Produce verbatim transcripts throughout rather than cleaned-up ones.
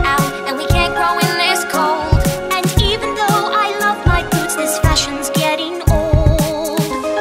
out, and we can't grow in this cold. And even though I love my boots, this fashion's getting old.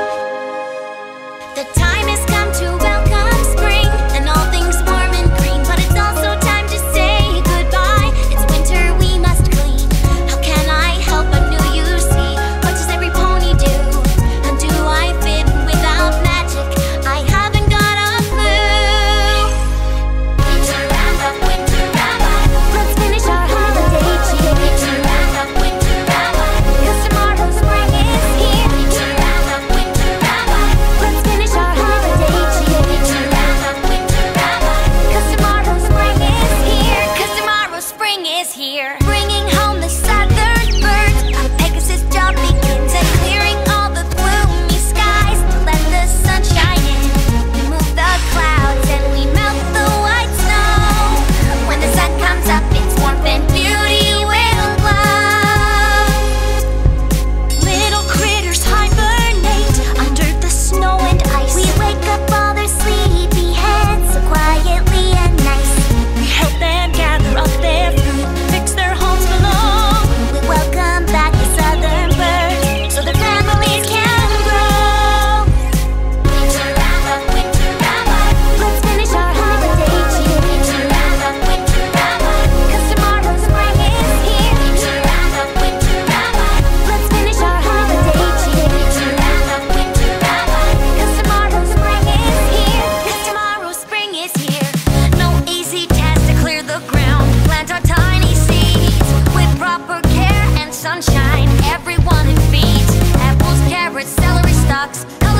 The time has come to welcome spring and all things warm and green, but it's also time to say goodbye. It's winter, we must clean. How can I help but knew you see? What does every pony do? And do I fit without magic? I haven't got a clue. Winter wrap up, winter wrap up. Let's finish our holiday cheer. Winter wrap up, winter wrap up. 'Cause tomorrow spring is here. Winter wrap up, winter wrap up. Let's finish our holiday cheer. Winter wrap up, winter wrap up. 'Cause tomorrow spring is here. 'Cause tomorrow spring is here. Bringing home the southern birds. A Pegasus job begins at clearing all the gloomy skies. Let the sun shine in. We move the clouds and we melt the white snow. When the sun comes up, its warmth and beauty will glow. Little critters hibernate under the snow and ice. We wake up all their sleepy heads so quietly and nice. We help them gather up their food, fix their homes below. We welcome back the southern birds so their families can grow. Winter wrap up, winter wrap up. Let's finish our holiday cheer. Winter wrap up, winter wrap up. 'Cause tomorrow spring is here. Winter wrap up, winter wrap up. Let's finish our holiday cheer. Winter wrap up, winter wrap up. 'Cause tomorrow spring is here. 'Cause tomorrow spring is here. No easy task to clear the ground. Plant our tiny seeds with proper care and sunshine. Everyone it feeds. Apples, carrots, celery stalks.